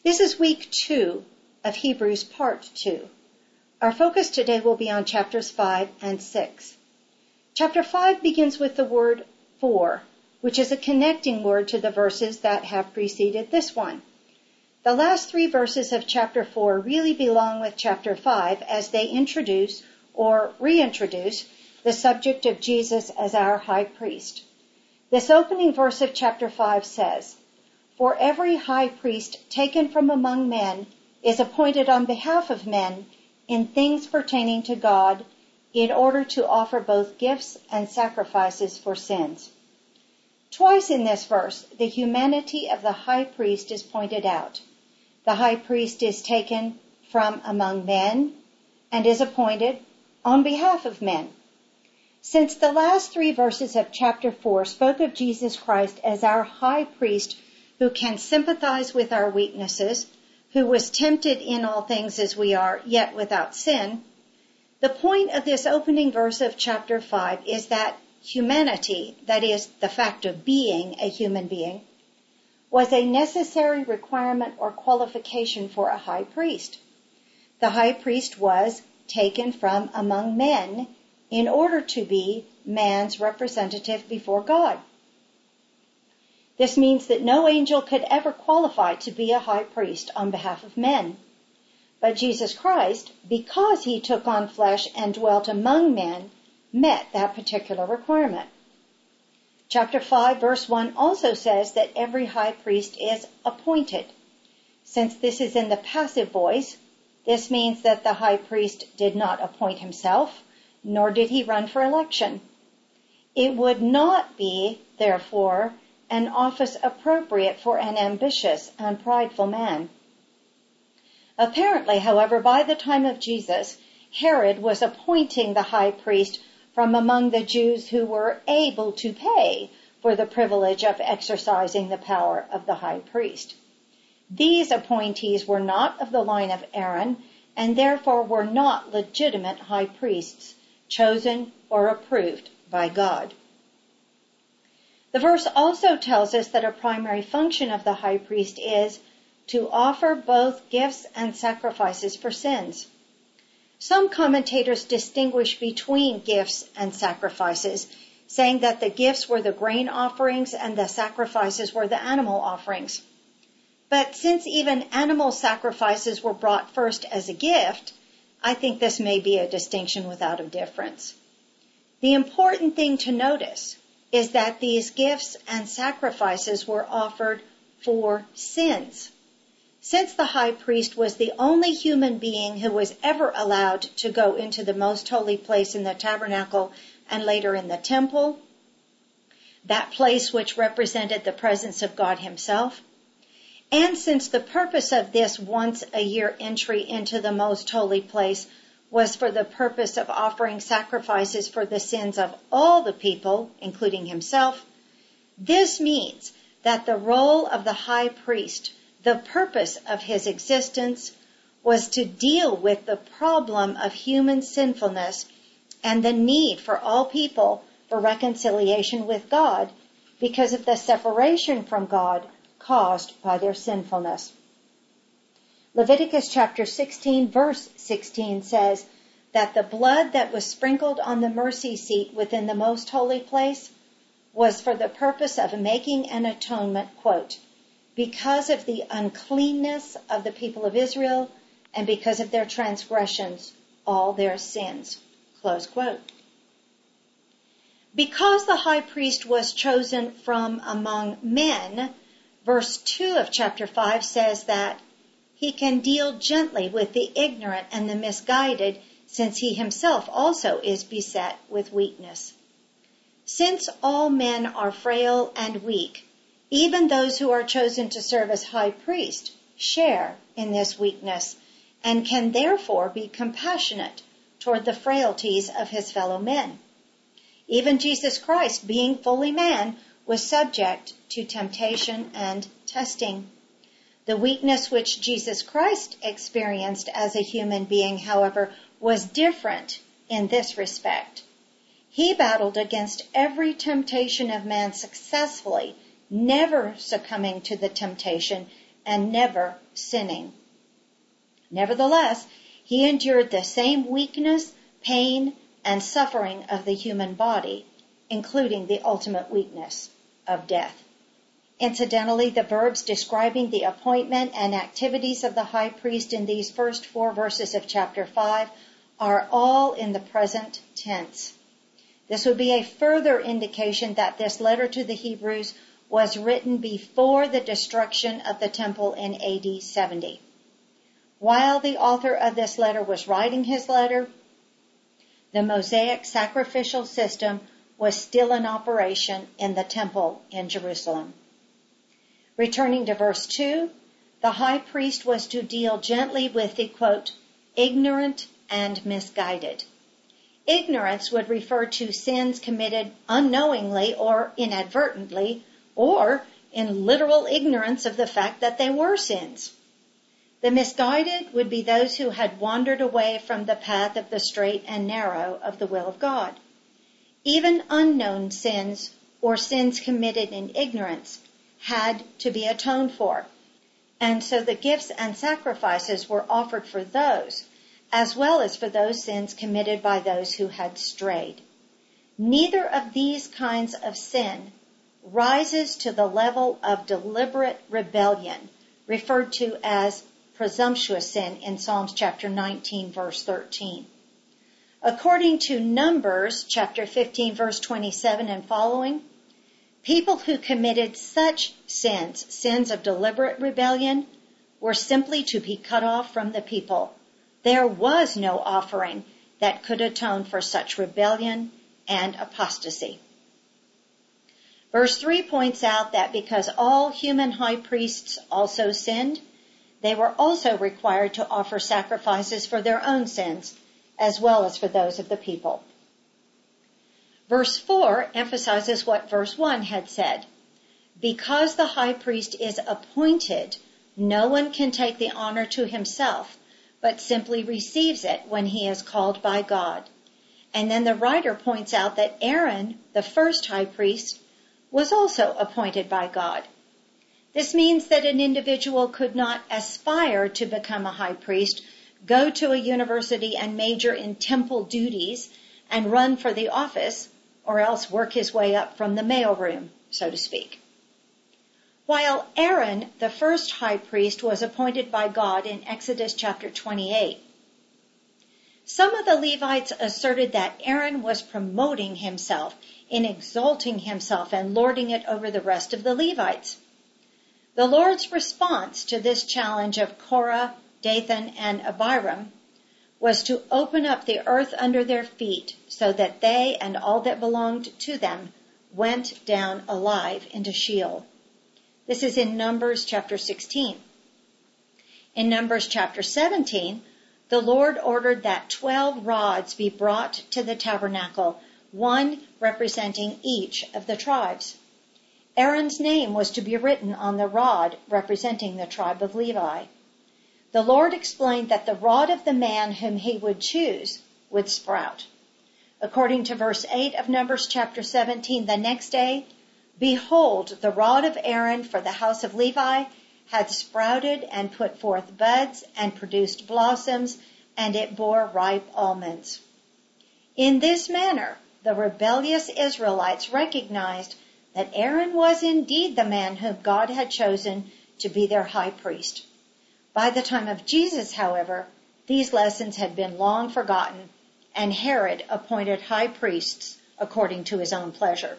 This is week 2 of Hebrews part 2. Our focus today will be on chapters 5 and 6. Chapter 5 begins with the word for, which is a connecting word to the verses that have preceded this one. The last 3 verses of chapter 4 really belong with chapter 5 as they introduce or reintroduce the subject of Jesus as our high priest. This opening verse of chapter 5 says, "For every high priest taken from among men is appointed on behalf of men in things pertaining to God, in order to offer both gifts and sacrifices for sins." Twice in this verse, the humanity of the high priest is pointed out. The high priest is taken from among men and is appointed on behalf of men. Since the last 3 verses of chapter 4 spoke of Jesus Christ as our high priest who can sympathize with our weaknesses, who was tempted in all things as we are, yet without sin, the point of this opening verse of chapter 5 is that humanity, that is, the fact of being a human being, was a necessary requirement or qualification for a high priest. The high priest was taken from among men in order to be man's representative before God. This means that no angel could ever qualify to be a high priest on behalf of men. But Jesus Christ, because he took on flesh and dwelt among men, met that particular requirement. Chapter 5, verse 1 also says that every high priest is appointed. Since this is in the passive voice, this means that the high priest did not appoint himself, nor did he run for election. It would not be, therefore, an office appropriate for an ambitious and prideful man. Apparently, however, by the time of Jesus, Herod was appointing the high priest from among the Jews who were able to pay for the privilege of exercising the power of the high priest. These appointees were not of the line of Aaron, and therefore were not legitimate high priests, chosen or approved by God. The verse also tells us that a primary function of the high priest is to offer both gifts and sacrifices for sins. Some commentators distinguish between gifts and sacrifices, saying that the gifts were the grain offerings and the sacrifices were the animal offerings. But since even animal sacrifices were brought first as a gift, I think this may be a distinction without a difference. The important thing to notice is that these gifts and sacrifices were offered for sins. Since the high priest was the only human being who was ever allowed to go into the most holy place in the tabernacle and later in the temple, that place which represented the presence of God himself, and since the purpose of this once-a-year entry into the most holy place was for the purpose of offering sacrifices for the sins of all the people, including himself, this means that the role of the high priest, the purpose of his existence, was to deal with the problem of human sinfulness and the need for all people for reconciliation with God because of the separation from God caused by their sinfulness. Leviticus chapter 16, verse 16 says that the blood that was sprinkled on the mercy seat within the most holy place was for the purpose of making an atonement, quote, because of the uncleanness of the people of Israel and because of their transgressions, all their sins, close quote. Because the high priest was chosen from among men, verse 2 of chapter 5 says that he can deal gently with the ignorant and the misguided, since he himself also is beset with weakness. Since all men are frail and weak, even those who are chosen to serve as high priest share in this weakness and can therefore be compassionate toward the frailties of his fellow men. Even Jesus Christ, being fully man, was subject to temptation and testing. The weakness which Jesus Christ experienced as a human being, however, was different in this respect. He battled against every temptation of man successfully, never succumbing to the temptation and never sinning. Nevertheless, he endured the same weakness, pain, and suffering of the human body, including the ultimate weakness of death. Incidentally, the verbs describing the appointment and activities of the high priest in these first 4 verses of chapter 5 are all in the present tense. This would be a further indication that this letter to the Hebrews was written before the destruction of the temple in AD 70. While the author of this letter was writing his letter, the Mosaic sacrificial system was still in operation in the temple in Jerusalem. Returning to verse 2, the high priest was to deal gently with the, quote, ignorant and misguided. Ignorance would refer to sins committed unknowingly or inadvertently, or in literal ignorance of the fact that they were sins. The misguided would be those who had wandered away from the path of the straight and narrow of the will of God. Even unknown sins or sins committed in ignorance had to be atoned for. And so the gifts and sacrifices were offered for those, as well as for those sins committed by those who had strayed. Neither of these kinds of sin rises to the level of deliberate rebellion, referred to as presumptuous sin in Psalms chapter 19, verse 13. According to Numbers chapter 15, verse 27 and following, people who committed such sins, sins of deliberate rebellion, were simply to be cut off from the people. There was no offering that could atone for such rebellion and apostasy. Verse 3 points out that because all human high priests also sinned, they were also required to offer sacrifices for their own sins, as well as for those of the people. Verse 4 emphasizes what verse 1 had said. Because the high priest is appointed, no one can take the honor to himself, but simply receives it when he is called by God. And then the writer points out that Aaron, the first high priest, was also appointed by God. This means that an individual could not aspire to become a high priest, go to a university and major in temple duties, and run for the office, or else work his way up from the mailroom, so to speak. While Aaron, the first high priest, was appointed by God in Exodus chapter 28, some of the Levites asserted that Aaron was promoting himself in exalting himself and lording it over the rest of the Levites. The Lord's response to this challenge of Korah, Dathan, and Abiram was to open up the earth under their feet so that they and all that belonged to them went down alive into Sheol. This is in Numbers chapter 16. In Numbers chapter 17, the Lord ordered that 12 rods be brought to the tabernacle, one representing each of the tribes. Aaron's name was to be written on the rod representing the tribe of Levi. The Lord explained that the rod of the man whom he would choose would sprout. According to verse 8 of Numbers chapter 17, the next day, behold, the rod of Aaron for the house of Levi had sprouted and put forth buds and produced blossoms, and it bore ripe almonds. In this manner, the rebellious Israelites recognized that Aaron was indeed the man whom God had chosen to be their high priest. By the time of Jesus, however, these lessons had been long forgotten, and Herod appointed high priests according to his own pleasure.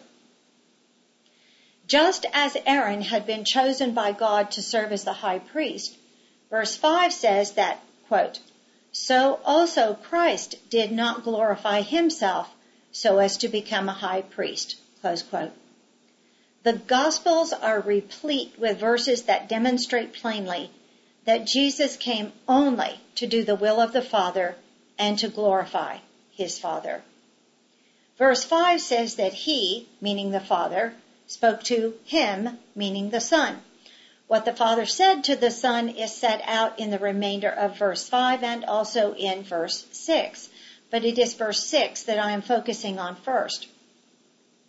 Just as Aaron had been chosen by God to serve as the high priest, verse 5 says that, quote, so also Christ did not glorify himself so as to become a high priest, close quote. The Gospels are replete with verses that demonstrate plainly that Jesus came only to do the will of the Father and to glorify his Father. Verse 5 says that he, meaning the Father, spoke to him, meaning the Son. What the Father said to the Son is set out in the remainder of verse 5 and also in verse 6. But it is verse 6 that I am focusing on first.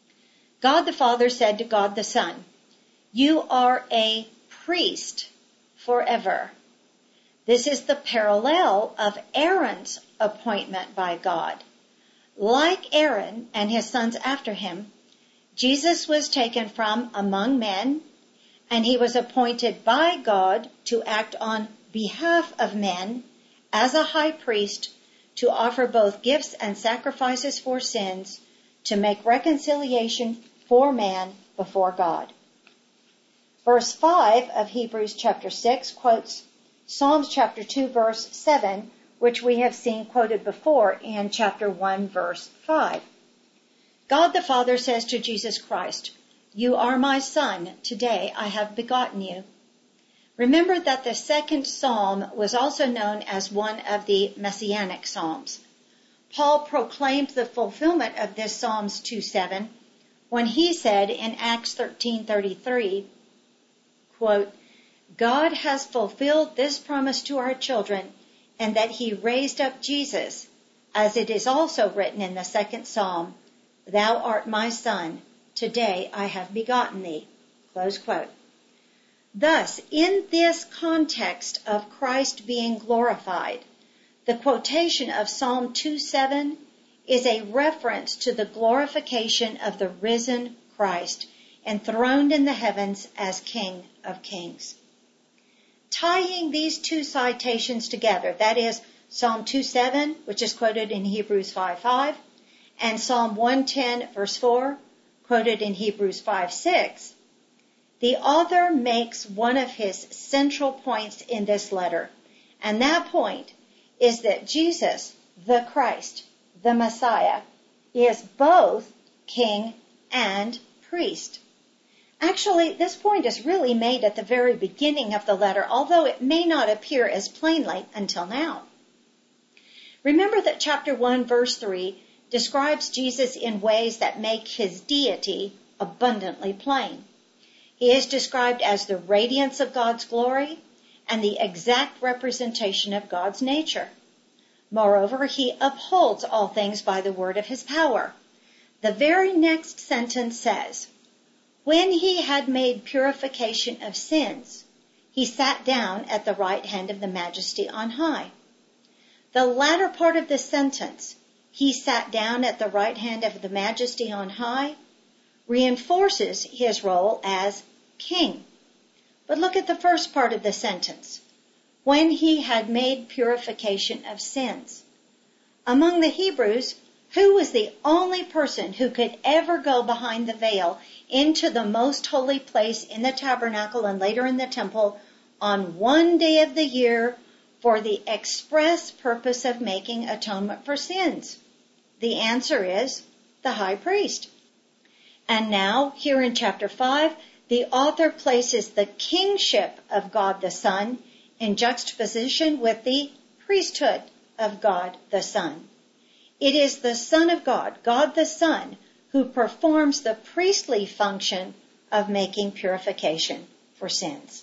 God the Father said to God the Son, you are a priest forever. This is the parallel of Aaron's appointment by God. Like Aaron and his sons after him, Jesus was taken from among men, and he was appointed by God to act on behalf of men as a high priest, to offer both gifts and sacrifices for sins, to make reconciliation for man before God. Verse 5 of Hebrews chapter 6 quotes Psalms chapter 2 verse 7, which we have seen quoted before in chapter 1 verse 5. God the Father says to Jesus Christ, "You are my Son, today I have begotten you." Remember that the second psalm was also known as one of the Messianic Psalms. Paul proclaimed the fulfillment of this Psalms 2:7 when he said in Acts 13:33, quote, "God has fulfilled this promise to our children, and that he raised up Jesus, as it is also written in the second psalm, 'Thou art my Son, today I have begotten thee.'" Close quote. Thus, in this context of Christ being glorified, the quotation of Psalm 2:7 is a reference to the glorification of the risen Christ, enthroned in the heavens as King of Kings. Tying these two citations together, that is, Psalm 2:7, which is quoted in Hebrews 5:5, and Psalm 110, verse 4, quoted in Hebrews 5:6, the author makes one of his central points in this letter, and that point is that Jesus, the Christ, the Messiah, is both king and priest. Actually, this point is really made at the very beginning of the letter, although it may not appear as plainly until now. Remember that chapter 1, verse 3 describes Jesus in ways that make his deity abundantly plain. He is described as the radiance of God's glory and the exact representation of God's nature. Moreover, he upholds all things by the word of his power. The very next sentence says, "When he had made purification of sins, he sat down at the right hand of the Majesty on high." The latter part of the sentence, "he sat down at the right hand of the Majesty on high," reinforces his role as king. But look at the first part of the sentence, "when he had made purification of sins." Among the Hebrews, who was the only person who could ever go behind the veil into the most holy place in the tabernacle and later in the temple on one day of the year for the express purpose of making atonement for sins? The answer is the high priest. And now, here in chapter 5, the author places the kingship of God the Son in juxtaposition with the priesthood of God the Son. It is the Son of God, God the Son, who performs the priestly function of making purification for sins.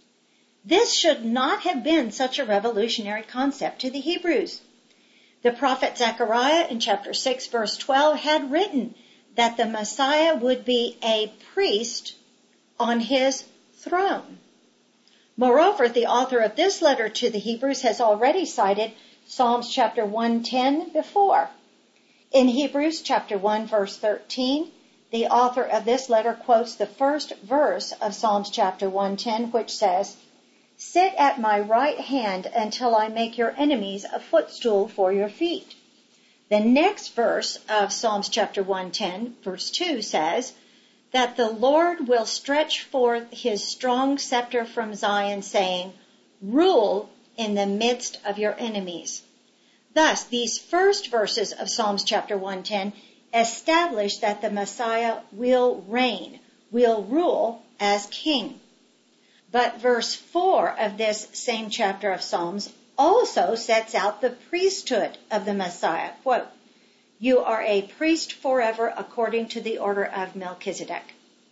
This should not have been such a revolutionary concept to the Hebrews. The prophet Zechariah in chapter 6 verse 12 had written that the Messiah would be a priest on his throne. Moreover, the author of this letter to the Hebrews has already cited Psalms chapter 110 before. In Hebrews chapter 1 verse 13, the author of this letter quotes the first verse of Psalms chapter 110, which says, "Sit at my right hand until I make your enemies a footstool for your feet." The next verse of Psalms chapter 110, verse 2 says that the Lord will stretch forth his strong scepter from Zion, saying, "Rule in the midst of your enemies." Thus, these first verses of Psalms chapter 110 establish that the Messiah will reign, will rule as king. But verse 4 of this same chapter of Psalms also sets out the priesthood of the Messiah. Quote, "You are a priest forever according to the order of Melchizedek."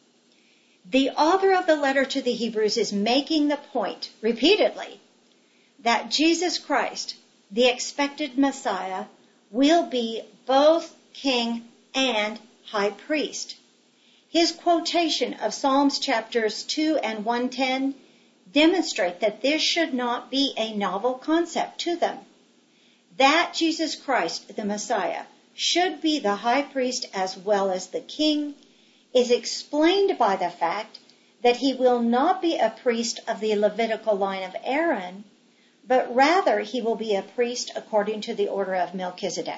The author of the letter to the Hebrews is making the point repeatedly that Jesus Christ, the expected Messiah, will be both king and high priest. His quotation of Psalms chapters 2 and 110 demonstrate that this should not be a novel concept to them. That Jesus Christ, the Messiah, should be the high priest as well as the king is explained by the fact that he will not be a priest of the Levitical line of Aaron, but rather he will be a priest according to the order of Melchizedek.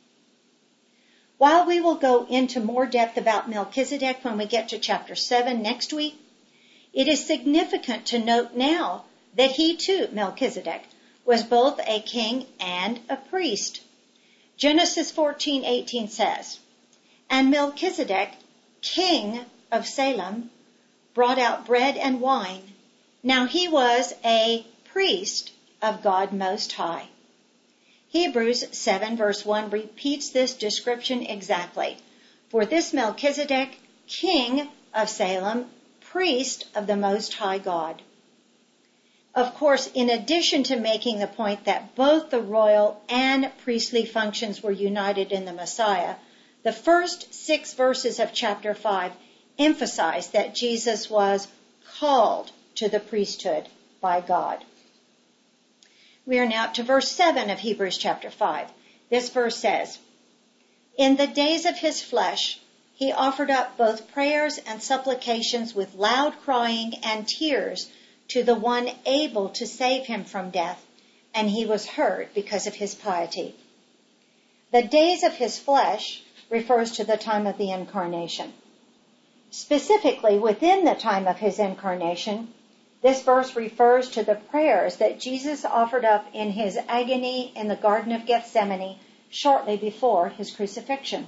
While we will go into more depth about Melchizedek when we get to chapter 7 next week, it is significant to note now that he too, Melchizedek, was both a king and a priest. Genesis 14:18 says, "And Melchizedek, king of Salem, brought out bread and wine. Now he was a priest of God Most High." Hebrews 7 verse 1 repeats this description exactly. "For this Melchizedek, king of Salem, priest of the Most High God." Of course, in addition to making the point that both the royal and priestly functions were united in the Messiah, the first 6 verses of chapter 5 emphasize that Jesus was called to the priesthood by God. We are now up to verse 7 of Hebrews chapter 5. This verse says, "In the days of his flesh, he offered up both prayers and supplications with loud crying and tears to the one able to save him from death, and he was heard because of his piety." The days of his flesh refers to the time of the incarnation. Specifically, within the time of his incarnation, this verse refers to the prayers that Jesus offered up in his agony in the Garden of Gethsemane shortly before his crucifixion.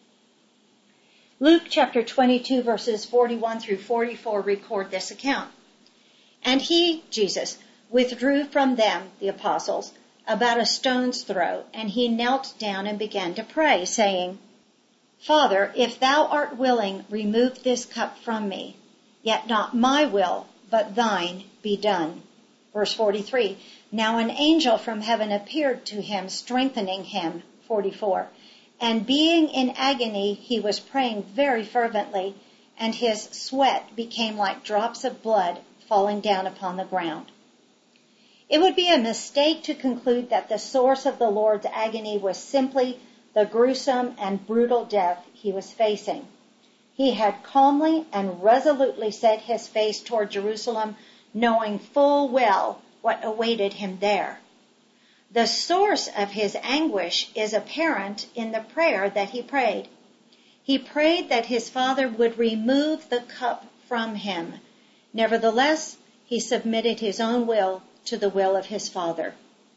Luke chapter 22 verses 41 through 44 record this account. "And he," Jesus, "withdrew from them," the apostles, "about a stone's throw, and he knelt down and began to pray, saying, Father, if thou art willing, remove this cup from me. Yet not my will, but thine be done." Verse 43, "Now an angel from heaven appeared to him, strengthening him." 44, "And being in agony, he was praying very fervently, and his sweat became like drops of blood falling down upon the ground." It would be a mistake to conclude that the source of the Lord's agony was simply the gruesome and brutal death he was facing. He had calmly and resolutely set his face toward Jerusalem, knowing full well what awaited him there. The source of his anguish is apparent in the prayer that he prayed. He prayed that his Father would remove the cup from him. Nevertheless, he submitted his own will to the will of his Father.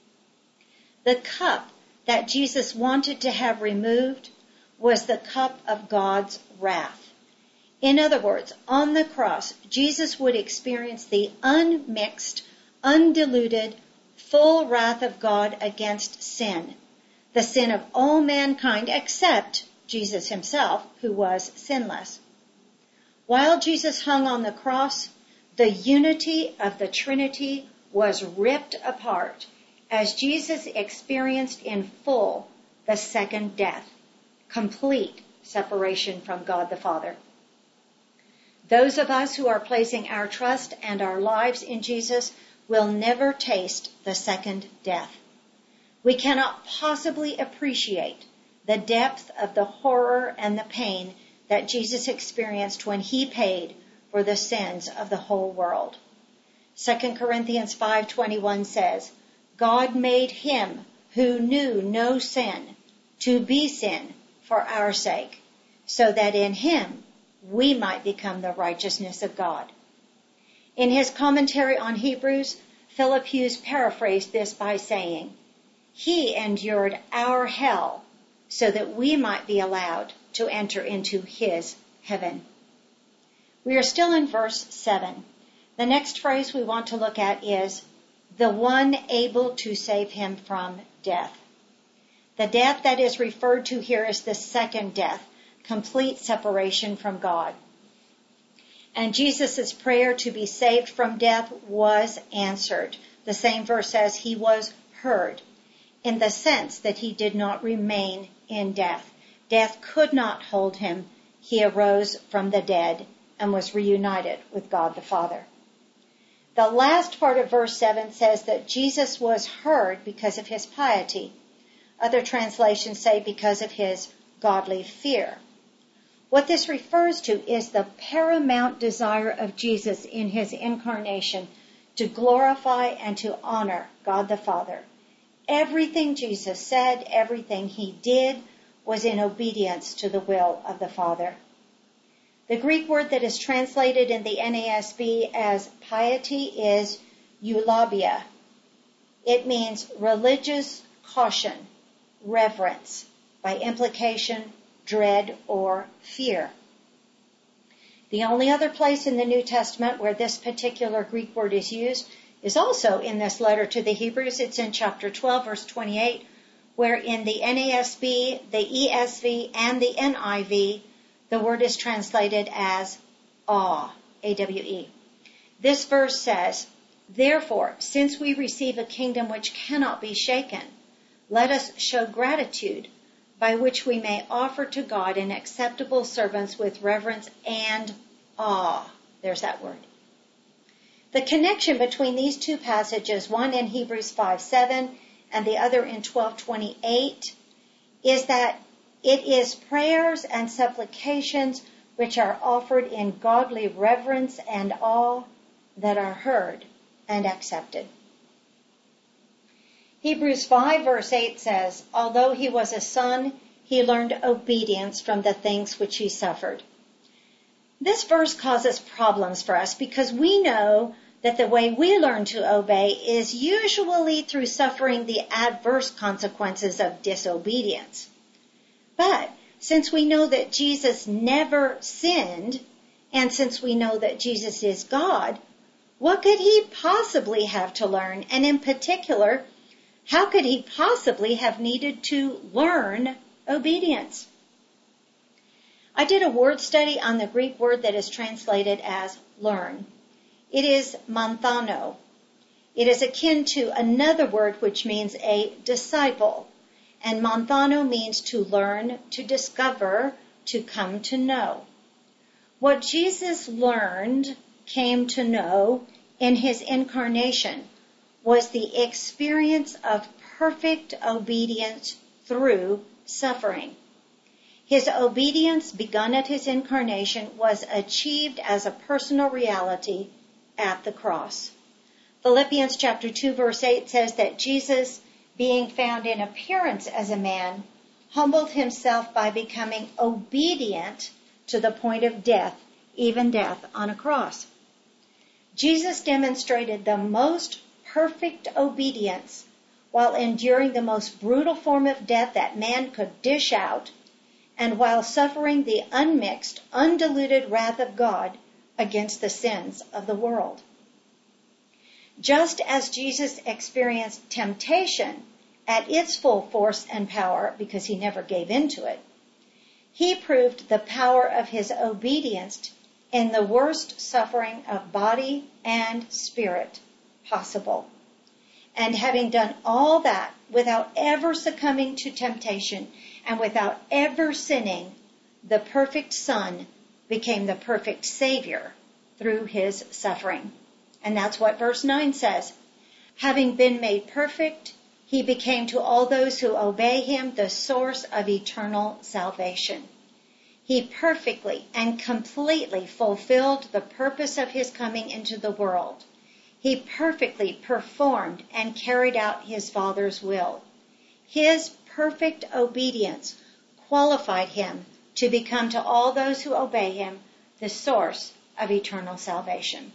The cup that Jesus wanted to have removed was the cup of God's wrath. In other words, on the cross, Jesus would experience the unmixed, undiluted, full wrath of God against sin, the sin of all mankind except Jesus himself, who was sinless. While Jesus hung on the cross, the unity of the Trinity was ripped apart as Jesus experienced in full the second death, complete separation from God the Father. Those of us who are placing our trust and our lives in Jesus will never taste the second death. We cannot possibly appreciate the depth of the horror and the pain that Jesus experienced when he paid for the sins of the whole world. 2 Corinthians 5:21 says, "God made him who knew no sin to be sin for our sake, so that in him we might become the righteousness of God." In his commentary on Hebrews, Philip Hughes paraphrased this by saying, "He endured our hell so that we might be allowed to enter into his heaven." We are still in verse 7. The next phrase we want to look at is, "the one able to save him from death." The death that is referred to here is the second death, complete separation from God. And Jesus' prayer to be saved from death was answered. The same verse says he was heard, in the sense that he did not remain in death. Death could not hold him. He arose from the dead and was reunited with God the Father. The last part of verse 7 says that Jesus was heard because of his piety. Other translations say because of his godly fear. What this refers to is the paramount desire of Jesus in his incarnation to glorify and to honor God the Father. Everything Jesus said, everything he did, was in obedience to the will of the Father. The Greek word that is translated in the NASB as piety is eulabia. It means religious caution, reverence, by implication, dread or fear. The only other place in the New Testament where this particular Greek word is used is also in this letter to the Hebrews. It's in chapter 12, verse 28, where in the NASB, the ESV, and the NIV, the word is translated as awe, A-W-E. This verse says, "Therefore, since we receive a kingdom which cannot be shaken, let us show gratitude, by which we may offer to God an acceptable servants with reverence and awe." There's that word. The connection between these two passages, one in Hebrews 5:7 and the other in 12:28, is that it is prayers and supplications which are offered in godly reverence and awe that are heard and accepted. Hebrews 5 verse 8 says, "Although he was a son, he learned obedience from the things which he suffered." This verse causes problems for us because we know that the way we learn to obey is usually through suffering the adverse consequences of disobedience. But since we know that Jesus never sinned, and since we know that Jesus is God, what could he possibly have to learn? And in particular, how could he possibly have needed to learn obedience? I did a word study on the Greek word that is translated as learn. It is manthano. It is akin to another word which means a disciple. And manthano means to learn, to discover, to come to know. What Jesus learned, came to know in his incarnation was the experience of perfect obedience through suffering. His obedience, begun at his incarnation, was achieved as a personal reality at the cross. Philippians chapter 2 verse 8 says that Jesus, being found in appearance as a man, humbled himself by becoming obedient to the point of death, even death on a cross. Jesus demonstrated the most perfect obedience while enduring the most brutal form of death that man could dish out, and while suffering the unmixed, undiluted wrath of God against the sins of the world. Just as Jesus experienced temptation at its full force and power, because he never gave in to it, he proved the power of his obedience in the worst suffering of body and spirit possible. And having done all that without ever succumbing to temptation and without ever sinning, the perfect Son became the perfect Savior through his suffering. And that's what verse 9 says. Having been made perfect, he became to all those who obey him the source of eternal salvation. He perfectly and completely fulfilled the purpose of his coming into the world. He perfectly performed and carried out his Father's will. His perfect obedience qualified him to become to all those who obey him the source of eternal salvation.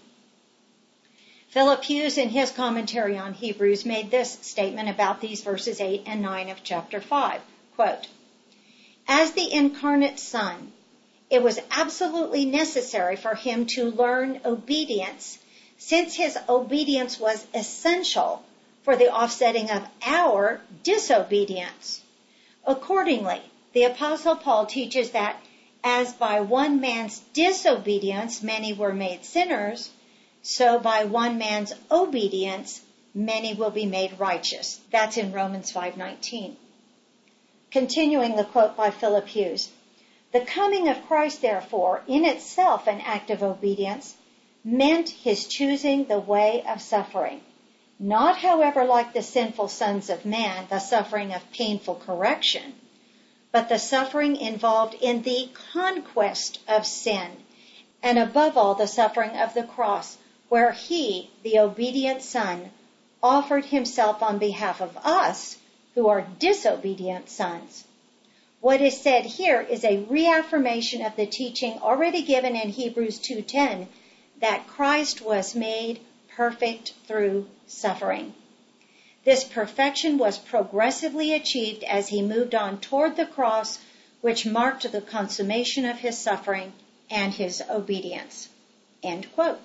Philip Hughes, in his commentary on Hebrews, made this statement about these verses 8 and 9 of chapter 5. Quote, "As the incarnate Son, it was absolutely necessary for him to learn obedience, since his obedience was essential for the offsetting of our disobedience. Accordingly, the Apostle Paul teaches that as by one man's disobedience many were made sinners, so by one man's obedience many will be made righteous." That's in Romans 5:19. Continuing the quote by Philip Hughes, "The coming of Christ, therefore, in itself an act of obedience, meant his choosing the way of suffering. Not, however, like the sinful sons of man, the suffering of painful correction, but the suffering involved in the conquest of sin, and above all the suffering of the cross, where he, the obedient Son, offered himself on behalf of us, who are disobedient sons. What is said here is a reaffirmation of the teaching already given in Hebrews 2:10, that Christ was made perfect through suffering. This perfection was progressively achieved as he moved on toward the cross, which marked the consummation of his suffering and his obedience. End quote.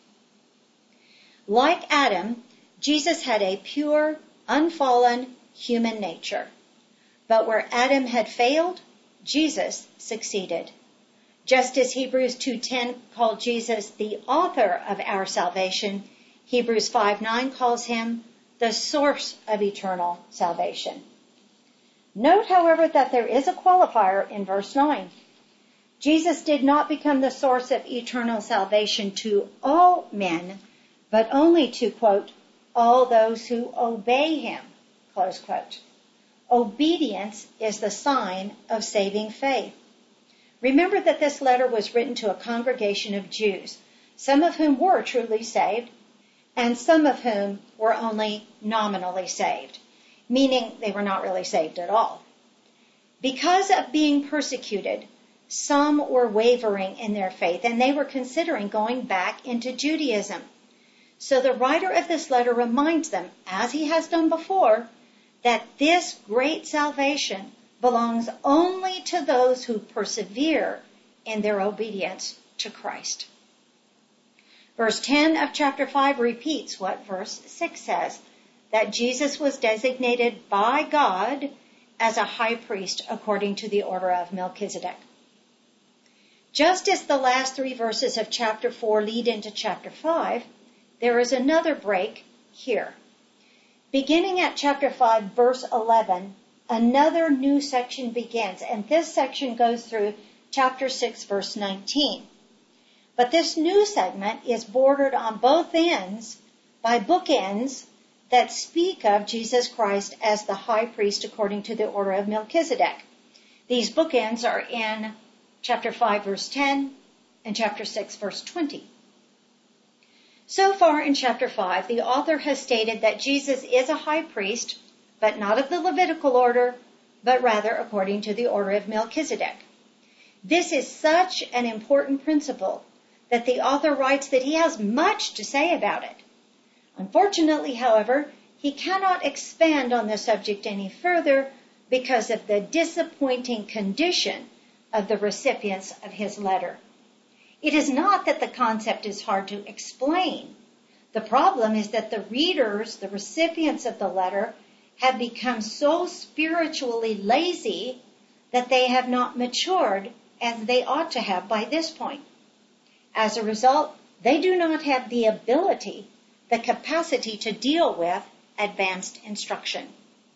Like Adam, Jesus had a pure, unfallen human nature. But where Adam had failed, Jesus succeeded. Just as Hebrews 2:10 called Jesus the author of our salvation, Hebrews 5:9 calls him the source of eternal salvation. Note, however, that there is a qualifier in verse 9. Jesus did not become the source of eternal salvation to all men, but only to, quote, all those who obey him, close quote. Obedience is the sign of saving faith. Remember that this letter was written to a congregation of Jews, some of whom were truly saved, and some of whom were only nominally saved, meaning they were not really saved at all. Because of being persecuted, some were wavering in their faith, and they were considering going back into Judaism. So the writer of this letter reminds them, as he has done before, that this great salvation belongs only to those who persevere in their obedience to Christ. Verse 10 of chapter 5 repeats what verse 6 says, that Jesus was designated by God as a high priest according to the order of Melchizedek. Just as the last 3 verses of chapter 4 lead into chapter 5, there is another break here. Beginning at chapter 5, verse 11, another new section begins, and this section goes through chapter 6, verse 19. But this new segment is bordered on both ends by bookends that speak of Jesus Christ as the high priest according to the order of Melchizedek. These bookends are in chapter 5, verse 10, and chapter 6, verse 20. So far in chapter 5, the author has stated that Jesus is a high priest, but not of the Levitical order, but rather according to the order of Melchizedek. This is such an important principle that the author writes that he has much to say about it. Unfortunately, however, he cannot expand on the subject any further because of the disappointing condition of the recipients of his letter. It is not that the concept is hard to explain. The problem is that the readers, the recipients of the letter, have become so spiritually lazy that they have not matured as they ought to have by this point. As a result, they do not have the ability, the capacity to deal with advanced instruction.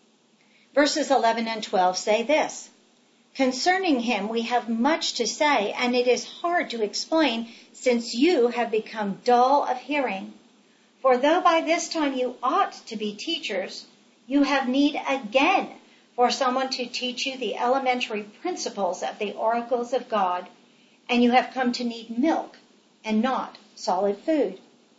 Verses 11 and 12 say this, concerning him we have much to say, and it is hard to explain, since you have become dull of hearing. For though by this time you ought to be teachers, you have need again for someone to teach you the elementary principles of the oracles of God, and you have come to need milk and not solid food.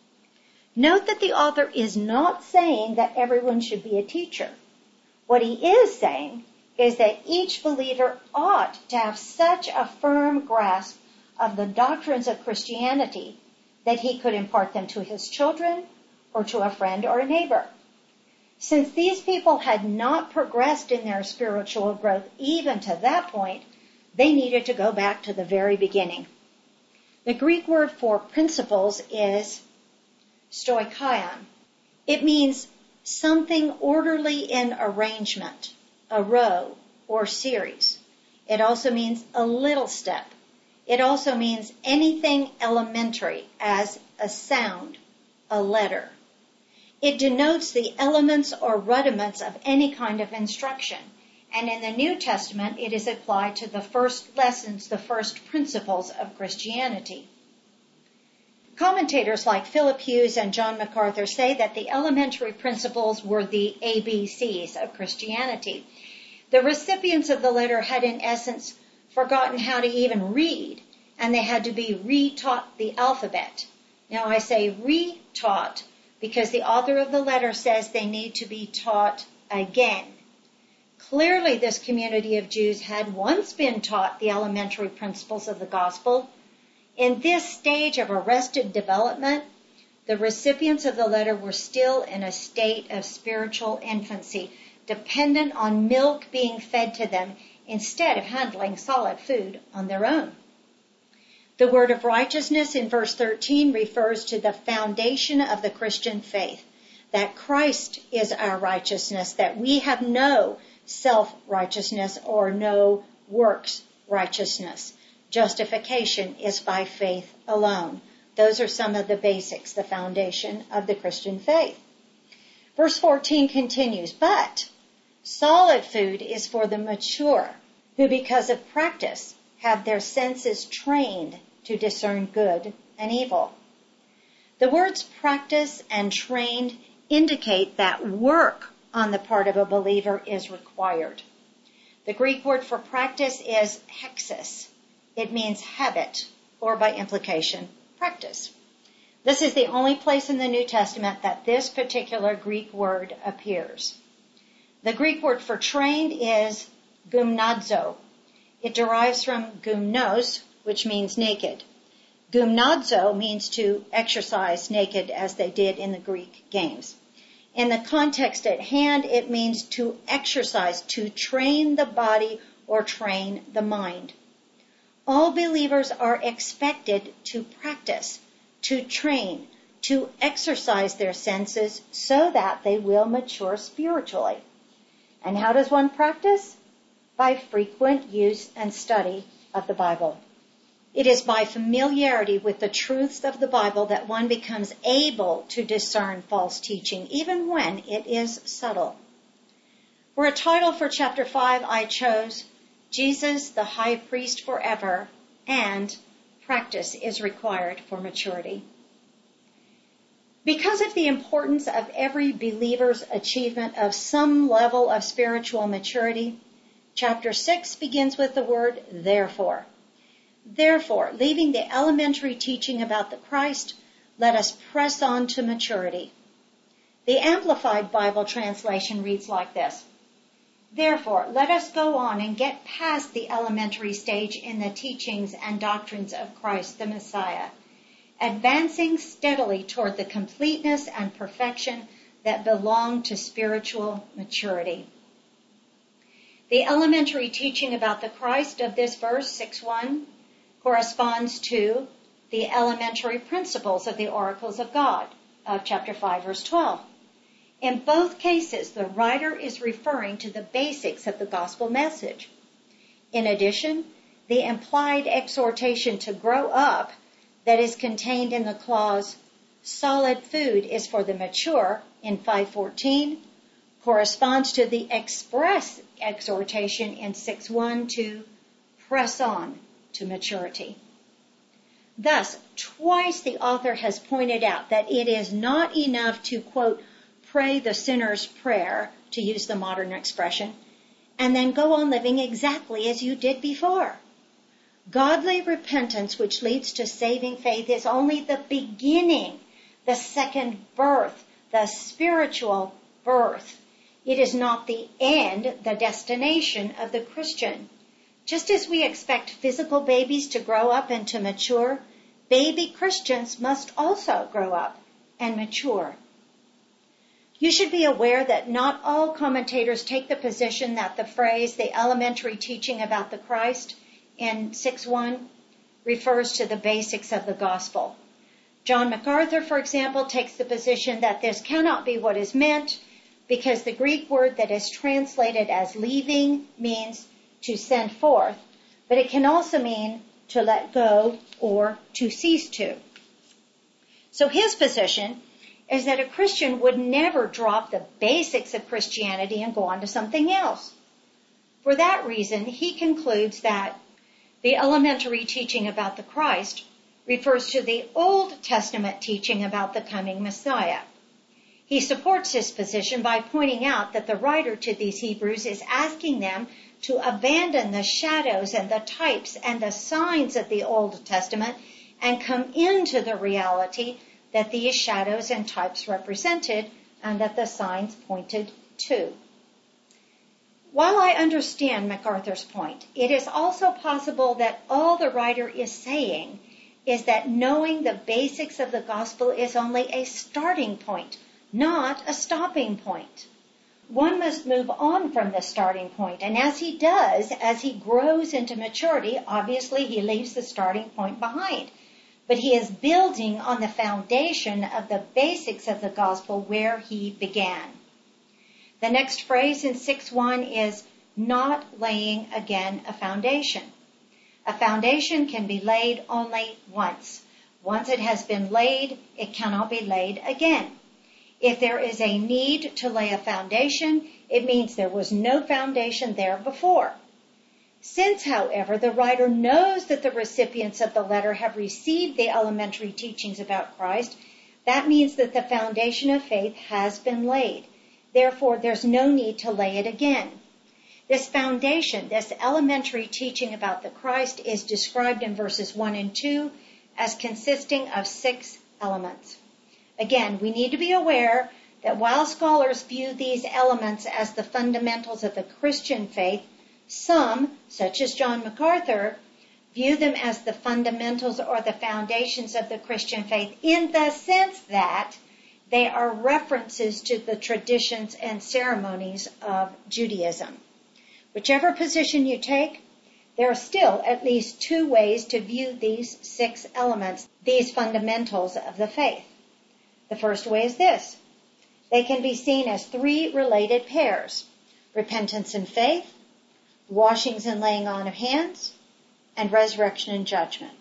Note that the author is not saying that everyone should be a teacher. What he is saying is that each believer ought to have such a firm grasp of the doctrines of Christianity that he could impart them to his children or to a friend or a neighbor. Since these people had not progressed in their spiritual growth even to that point, they needed to go back to the very beginning. The Greek word for principles is stoicheion. It means something orderly in arrangement, a row or series. It also means a little step. It also means anything elementary, as a sound, a letter. It denotes the elements or rudiments of any kind of instruction. And in the New Testament, it is applied to the first lessons, the first principles of Christianity. Commentators like Philip Hughes and John MacArthur say that the elementary principles were the ABCs of Christianity. The recipients of the letter had in essence forgotten how to even read, and they had to be re-taught the alphabet. Now I say re-taught because the author of the letter says they need to be taught again. Clearly this community of Jews had once been taught the elementary principles of the gospel. In this stage of arrested development, the recipients of the letter were still in a state of spiritual infancy, dependent on milk being fed to them instead of handling solid food on their own. The word of righteousness in verse 13 refers to the foundation of the Christian faith, that Christ is our righteousness, that we have no self-righteousness or no works righteousness. Justification is by faith alone. Those are some of the basics, the foundation of the Christian faith. Verse 14 continues, but solid food is for the mature, who because of practice have their senses trained to discern good and evil. The words practice and trained indicate that work on the part of a believer is required. The Greek word for practice is hexis. It means habit, or by implication, practice. This is the only place in the New Testament that this particular Greek word appears. The Greek word for trained is gymnazo. It derives from gymnos, which means naked. Gymnazo means to exercise naked as they did in the Greek games. In the context at hand, it means to exercise, to train the body or train the mind. All believers are expected to practice, to train, to exercise their senses so that they will mature spiritually. And how does one practice? By frequent use and study of the Bible. It is by familiarity with the truths of the Bible that one becomes able to discern false teaching, even when it is subtle. For a title for chapter 5, I chose Jesus, the High Priest Forever, and Practice is Required for Maturity. Because of the importance of every believer's achievement of some level of spiritual maturity, chapter 6 begins with the word therefore. Therefore, leaving the elementary teaching about the Christ, let us press on to maturity. The Amplified Bible translation reads like this. Therefore, let us go on and get past the elementary stage in the teachings and doctrines of Christ the Messiah, advancing steadily toward the completeness and perfection that belong to spiritual maturity. The elementary teaching about the Christ of this verse, 6:1, corresponds to the elementary principles of the oracles of God of chapter 5, verse 12. In both cases, the writer is referring to the basics of the gospel message. In addition, the implied exhortation to grow up that is contained in the clause, solid food is for the mature, in 5:14, corresponds to the express exhortation in 6:1 to press on to maturity. Thus, twice the author has pointed out that it is not enough to, quote, pray the sinner's prayer, to use the modern expression, and then go on living exactly as you did before. Godly repentance, which leads to saving faith, is only the beginning, the second birth, the spiritual birth. It is not the end, the destination of the Christian. Just as we expect physical babies to grow up and to mature, baby Christians must also grow up and mature. You should be aware that not all commentators take the position that the phrase, the elementary teaching about the Christ, in 6:1, refers to the basics of the gospel. John MacArthur, for example, takes the position that this cannot be what is meant because the Greek word that is translated as leaving means to send forth, but it can also mean to let go or to cease to. So his position is that a Christian would never drop the basics of Christianity and go on to something else. For that reason, he concludes that the elementary teaching about the Christ refers to the Old Testament teaching about the coming Messiah. He supports his position by pointing out that the writer to these Hebrews is asking them to abandon the shadows and the types and the signs of the Old Testament and come into the reality that these shadows and types represented and that the signs pointed to. While I understand MacArthur's point, it is also possible that all the writer is saying is that knowing the basics of the gospel is only a starting point, not a stopping point. One must move on from the starting point, and as he does, as he grows into maturity, obviously he leaves the starting point behind. But he is building on the foundation of the basics of the gospel where he began. The next phrase in 6:1 is not laying again a foundation. A foundation can be laid only once. Once it has been laid, it cannot be laid again. If there is a need to lay a foundation, it means there was no foundation there before. Since, however, the writer knows that the recipients of the letter have received the elementary teachings about Christ, that means that the foundation of faith has been laid. Therefore, there's no need to lay it again. This foundation, this elementary teaching about the Christ, is described in verses 1 and 2 as consisting of 6 elements. Again, we need to be aware that while scholars view these elements as the fundamentals of the Christian faith, some, such as John MacArthur, view them as the fundamentals or the foundations of the Christian faith in the sense that they are references to the traditions and ceremonies of Judaism. Whichever position you take, there are still at least 2 ways to view these 6 elements, these fundamentals of the faith. The first way is this. They can be seen as 3 related pairs: repentance and faith, washings and laying on of hands, and resurrection and judgment.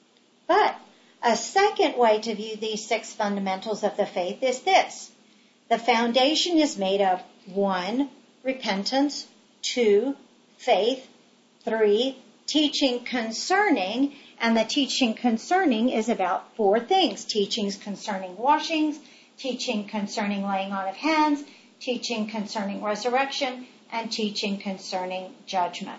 But a second way to view these 6 fundamentals of the faith is this. The foundation is made of 1, repentance, 2, faith, 3, teaching concerning, and the teaching concerning is about 4 things. Teachings concerning washings, teaching concerning laying on of hands, teaching concerning resurrection, and teaching concerning judgment.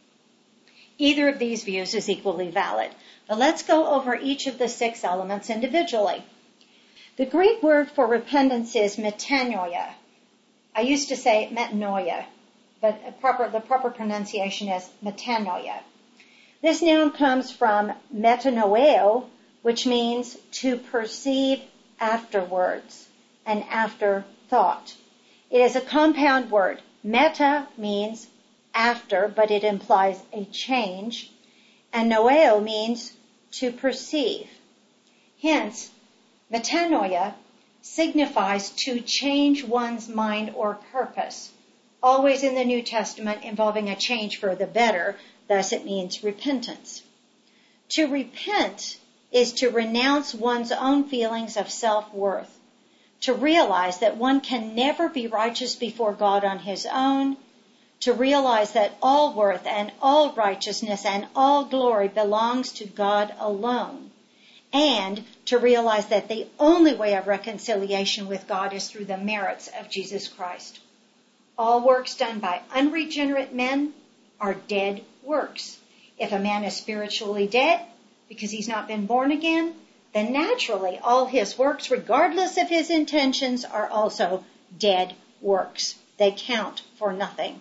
Either of these views is equally valid. But let's go over each of the 6 elements individually. The Greek word for repentance is metanoia. I used to say metanoia, but the proper pronunciation is metanoia. This noun comes from metanoeo, which means to perceive afterwards, an afterthought. It is a compound word. Meta means after, but it implies a change, and noeo means to perceive. Hence, metanoia signifies to change one's mind or purpose, always in the New Testament involving a change for the better, thus it means repentance. To repent is to renounce one's own feelings of self-worth, to realize that one can never be righteous before God on his own, to realize that all worth and all righteousness and all glory belongs to God alone, and to realize that the only way of reconciliation with God is through the merits of Jesus Christ. All works done by unregenerate men are dead works. If a man is spiritually dead because he's not been born again, then naturally all his works, regardless of his intentions, are also dead works. They count for nothing.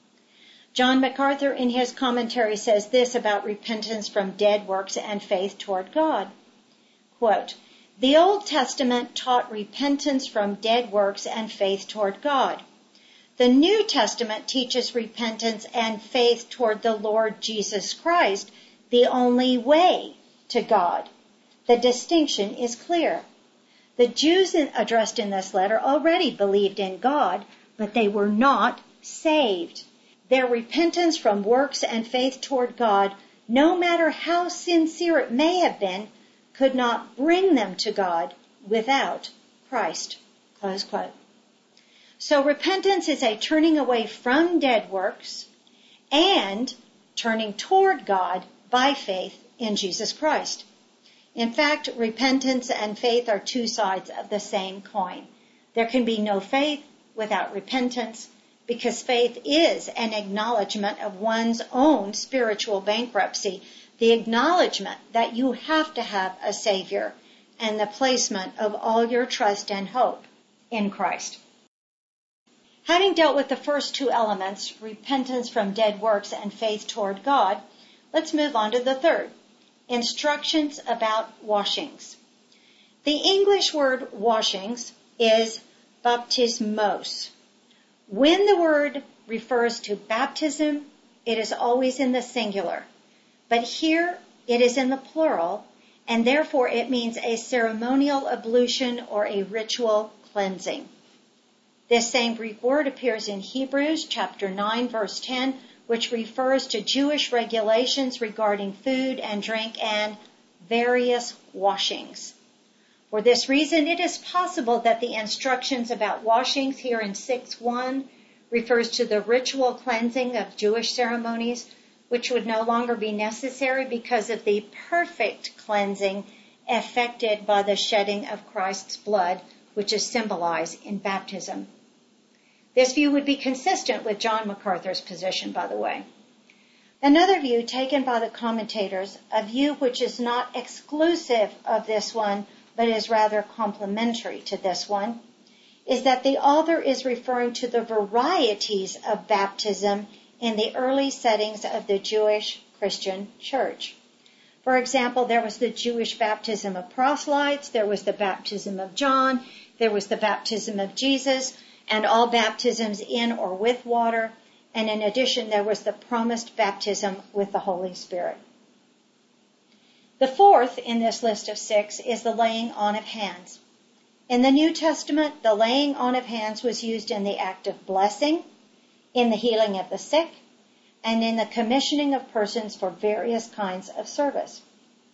John MacArthur in his commentary says this about repentance from dead works and faith toward God. Quote, "The Old Testament taught repentance from dead works and faith toward God. The New Testament teaches repentance and faith toward the Lord Jesus Christ, the only way to God. The distinction is clear. The Jews addressed in this letter already believed in God, but they were not saved. Their repentance from works and faith toward God, no matter how sincere it may have been, could not bring them to God without Christ." Close quote. So repentance is a turning away from dead works and turning toward God by faith in Jesus Christ. In fact, repentance and faith are two sides of the same coin. There can be no faith without repentance, because faith is an acknowledgement of one's own spiritual bankruptcy, the acknowledgement that you have to have a Savior, and the placement of all your trust and hope in Christ. Having dealt with the first two elements, repentance from dead works and faith toward God, let's move on to the third, instructions about washings. The English word washings is baptismos. When the word refers to baptism, it is always in the singular. But here it is in the plural, and therefore it means a ceremonial ablution or a ritual cleansing. This same Greek word appears in Hebrews chapter 9, verse 10, which refers to Jewish regulations regarding food and drink and various washings. For this reason, it is possible that the instructions about washings here in 6:1 refers to the ritual cleansing of Jewish ceremonies, which would no longer be necessary because of the perfect cleansing effected by the shedding of Christ's blood, which is symbolized in baptism. This view would be consistent with John MacArthur's position, by the way. Another view taken by the commentators, a view which is not exclusive of this one, but is rather complementary to this one, is that the author is referring to the varieties of baptism in the early settings of the Jewish Christian church. For example, there was the Jewish baptism of proselytes, there was the baptism of John, there was the baptism of Jesus, and all baptisms in or with water, and in addition there was the promised baptism with the Holy Spirit. The fourth in this list of 6 is the laying on of hands. In the New Testament, the laying on of hands was used in the act of blessing, in the healing of the sick, and in the commissioning of persons for various kinds of service.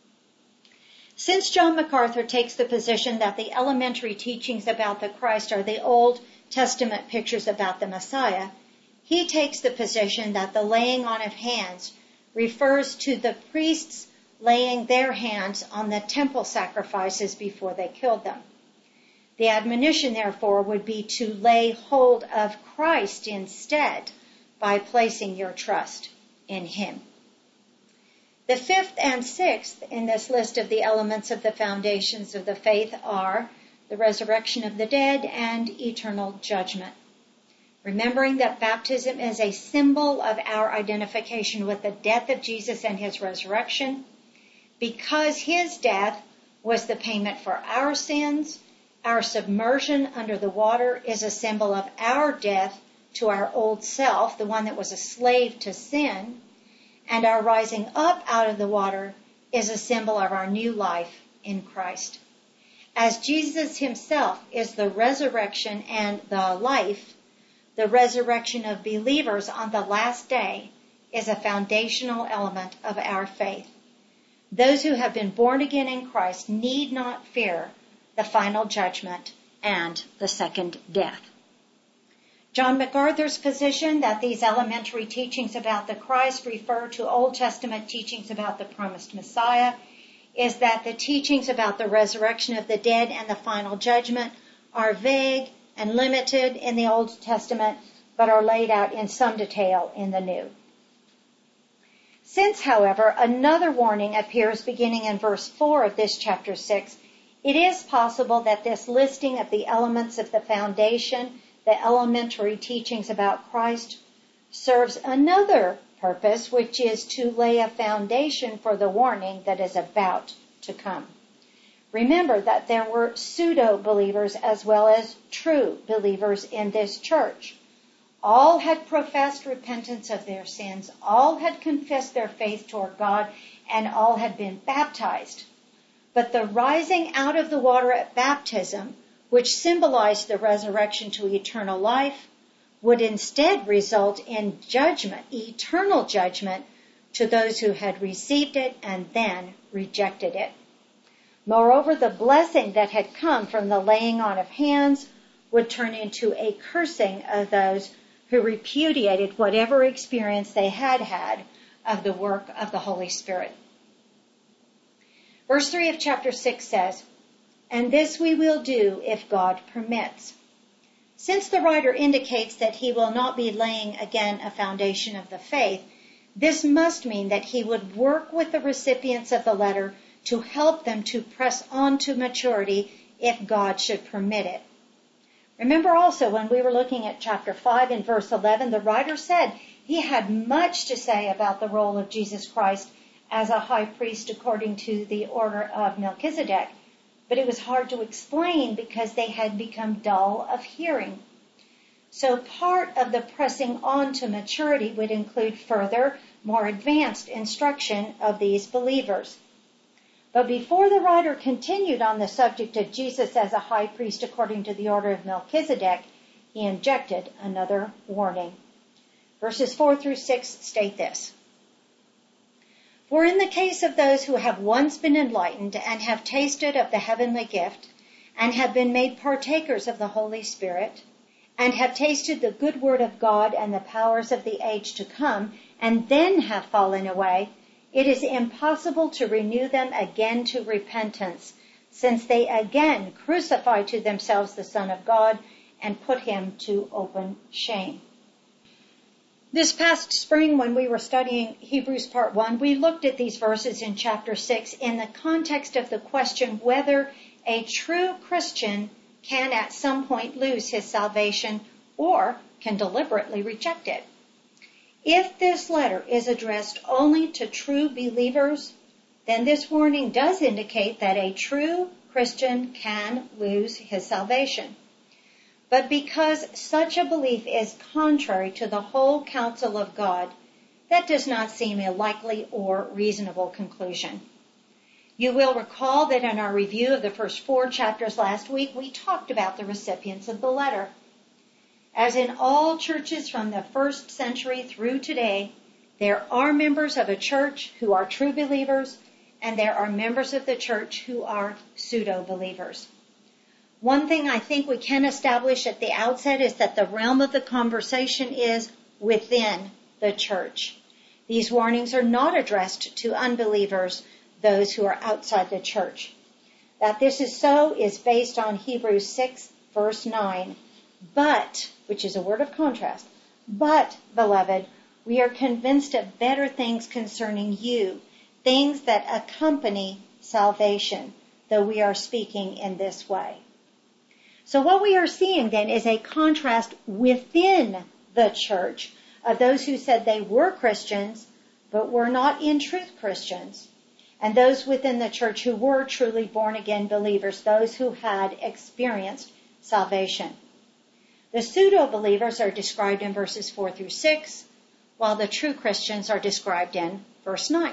Since John MacArthur takes the position that the elementary teachings about the Christ are the Old Testament pictures about the Messiah, he takes the position that the laying on of hands refers to the priests laying their hands on the temple sacrifices before they killed them. The admonition, therefore, would be to lay hold of Christ instead by placing your trust in him. The fifth and sixth in this list of the elements of the foundations of the faith are the resurrection of the dead and eternal judgment. Remembering that baptism is a symbol of our identification with the death of Jesus and his resurrection, because his death was the payment for our sins, our submersion under the water is a symbol of our death to our old self, the one that was a slave to sin, and our rising up out of the water is a symbol of our new life in Christ. As Jesus himself is the resurrection and the life, the resurrection of believers on the last day is a foundational element of our faith. Those who have been born again in Christ need not fear the final judgment and the second death. John MacArthur's position that these elementary teachings about the Christ refer to Old Testament teachings about the promised Messiah is that the teachings about the resurrection of the dead and the final judgment are vague and limited in the Old Testament, but are laid out in some detail in the New. Since, however, another warning appears beginning in verse 4 of this chapter 6, it is possible that this listing of the elements of the foundation, the elementary teachings about Christ, serves another purpose, which is to lay a foundation for the warning that is about to come. Remember that there were pseudo-believers as well as true believers in this church. All had professed repentance of their sins, all had confessed their faith toward God, and all had been baptized. But the rising out of the water at baptism, which symbolized the resurrection to eternal life, would instead result in judgment, eternal judgment, to those who had received it and then rejected it. Moreover, the blessing that had come from the laying on of hands would turn into a cursing of those who repudiated whatever experience they had had of the work of the Holy Spirit. Verse 3 of chapter 6 says, "And this we will do if God permits." Since the writer indicates that he will not be laying again a foundation of the faith, this must mean that he would work with the recipients of the letter to help them to press on to maturity if God should permit it. Remember also when we were looking at chapter 5 and verse 11, the writer said he had much to say about the role of Jesus Christ as a high priest according to the order of Melchizedek. But it was hard to explain because they had become dull of hearing. So part of the pressing on to maturity would include further, more advanced instruction of these believers. But before the writer continued on the subject of Jesus as a high priest according to the order of Melchizedek, he injected another warning. Verses 4 through 6 state this: "For in the case of those who have once been enlightened and have tasted of the heavenly gift and have been made partakers of the Holy Spirit and have tasted the good word of God and the powers of the age to come and then have fallen away, it is impossible to renew them again to repentance, since they again crucify to themselves the Son of God and put him to open shame." This past spring, when we were studying Hebrews Part 1, we looked at these verses in chapter 6 in the context of the question whether a true Christian can at some point lose his salvation or can deliberately reject it. If this letter is addressed only to true believers, then this warning does indicate that a true Christian can lose his salvation. But because such a belief is contrary to the whole counsel of God, that does not seem a likely or reasonable conclusion. You will recall that in our review of the first 4 chapters last week, we talked about the recipients of the letter. As in all churches from the first century through today, there are members of a church who are true believers, and there are members of the church who are pseudo-believers. One thing I think we can establish at the outset is that the realm of the conversation is within the church. These warnings are not addressed to unbelievers, those who are outside the church. That this is so is based on Hebrews 6, verse 9. "But," which is a word of contrast, "but, beloved, we are convinced of better things concerning you, things that accompany salvation, though we are speaking in this way." So what we are seeing then is a contrast within the church of those who said they were Christians, but were not in truth Christians, and those within the church who were truly born-again believers, those who had experienced salvation. The pseudo-believers are described in verses 4 through 6, while the true Christians are described in verse 9.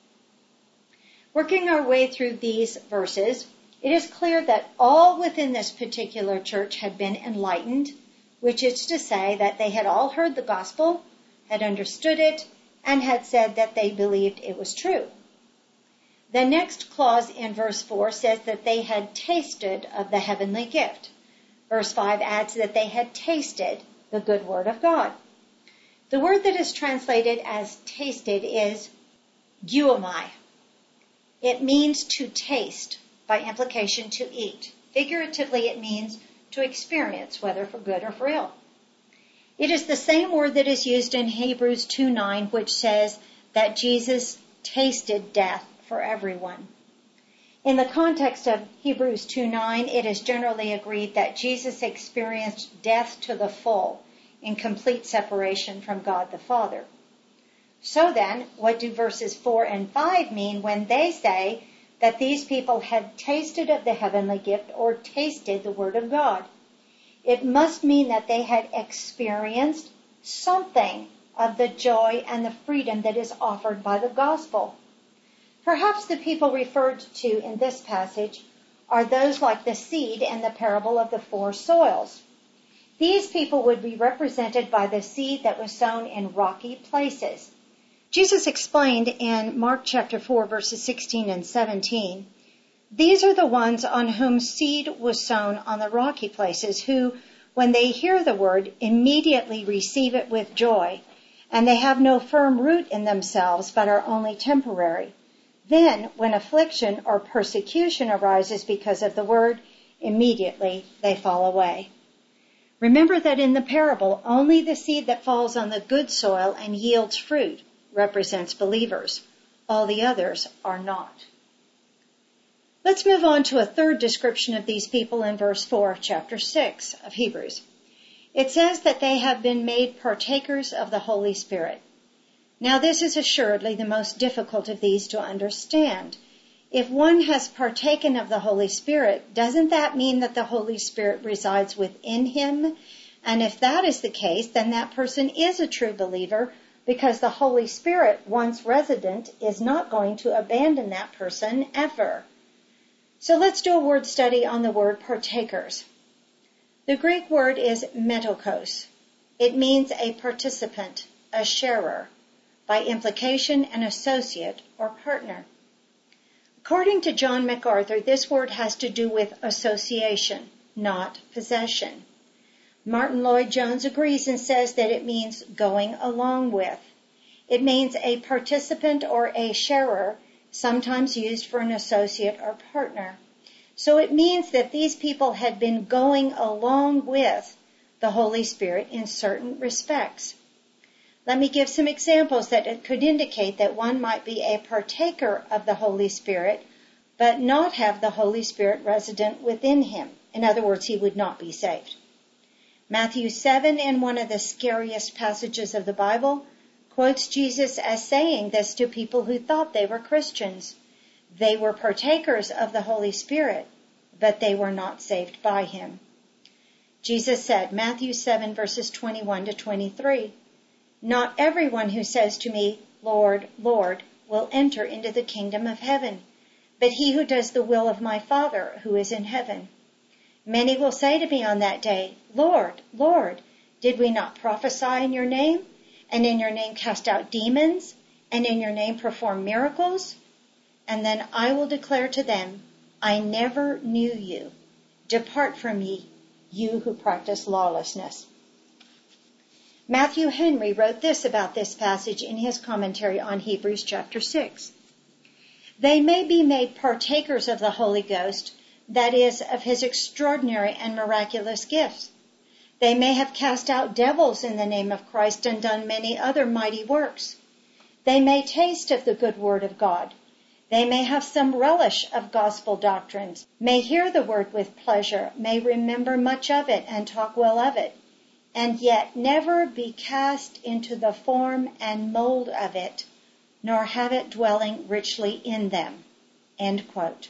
Working our way through these verses, it is clear that all within this particular church had been enlightened, which is to say that they had all heard the gospel, had understood it, and had said that they believed it was true. The next clause in verse 4 says that they had tasted of the heavenly gift. Verse 5 adds that they had tasted the good word of God. The word that is translated as tasted is guomai. It means to taste, by implication to eat. Figuratively, it means to experience, whether for good or for ill. It is the same word that is used in Hebrews 2:9, which says that Jesus tasted death for everyone. In the context of Hebrews 2:9, it is generally agreed that Jesus experienced death to the full, in complete separation from God the Father. So then, what do verses 4 and 5 mean when they say that these people had tasted of the heavenly gift or tasted the word of God? It must mean that they had experienced something of the joy and the freedom that is offered by the gospel. Perhaps the people referred to in this passage are those like the seed in the parable of the 4 soils. These people would be represented by the seed that was sown in rocky places. Jesus explained in Mark chapter 4, verses 16 and 17, "These are the ones on whom seed was sown on the rocky places, who, when they hear the word, immediately receive it with joy, and they have no firm root in themselves, but are only temporary. Then, when affliction or persecution arises because of the word, immediately they fall away. Remember that in the parable, only the seed that falls on the good soil and yields fruit represents believers. All the others are not. Let's move on to a third description of these people in verse 4 of chapter 6 of Hebrews. It says that they have been made partakers of the Holy Spirit. Now this is assuredly the most difficult of these to understand. If one has partaken of the Holy Spirit, doesn't that mean that the Holy Spirit resides within him? And if that is the case, then that person is a true believer, because the Holy Spirit, once resident, is not going to abandon that person ever. So let's do a word study on the word partakers. The Greek word is metokos. It means a participant, a sharer, by implication an associate or partner. According to John MacArthur, this word has to do with association, not possession. Martin Lloyd-Jones agrees and says that it means going along with. It means a participant or a sharer, sometimes used for an associate or partner. So it means that these people had been going along with the Holy Spirit in certain respects. Let me give some examples that it could indicate that one might be a partaker of the Holy Spirit, but not have the Holy Spirit resident within him. In other words, he would not be saved. Matthew 7, in one of the scariest passages of the Bible, quotes Jesus as saying this to people who thought they were Christians. They were partakers of the Holy Spirit, but they were not saved by him. Jesus said, Matthew 7, verses 21 to 23, "Not everyone who says to me, 'Lord, Lord,' will enter into the kingdom of heaven, but he who does the will of my Father who is in heaven. Many will say to me on that day, 'Lord, Lord, did we not prophesy in your name, and in your name cast out demons, and in your name perform miracles?' And then I will declare to them, 'I never knew you. Depart from me, you who practice lawlessness.'" Matthew Henry wrote this about this passage in his commentary on Hebrews chapter 6. They may be made partakers of the Holy Ghost, that is, of his extraordinary and miraculous gifts. They may have cast out devils in the name of Christ and done many other mighty works. They may taste of the good word of God. They may have some relish of gospel doctrines, may hear the word with pleasure, may remember much of it and talk well of it, and yet never be cast into the form and mold of it, nor have it dwelling richly in them. End quote.